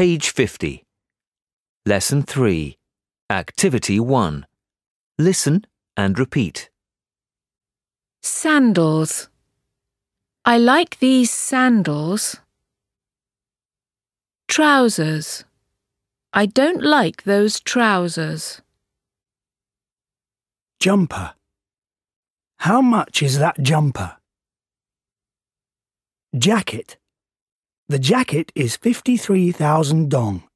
Page 50. Lesson 3. Activity 1. Listen and repeat. Sandals. I like these sandals. Trousers. I don't like those trousers. Jumper. How much is that jumper? Jacket. The jacket is 53,000 dong.